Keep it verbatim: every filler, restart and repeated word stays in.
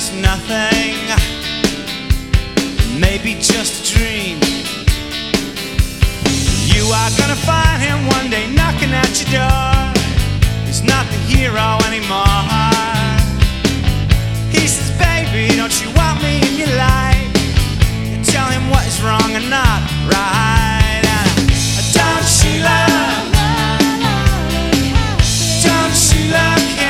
was nothing, maybe just a dream. You are gonna find him one day knocking at your door. He's not the hero anymore. He says, baby, don't you want me in your life? You tell him what is wrong and not right.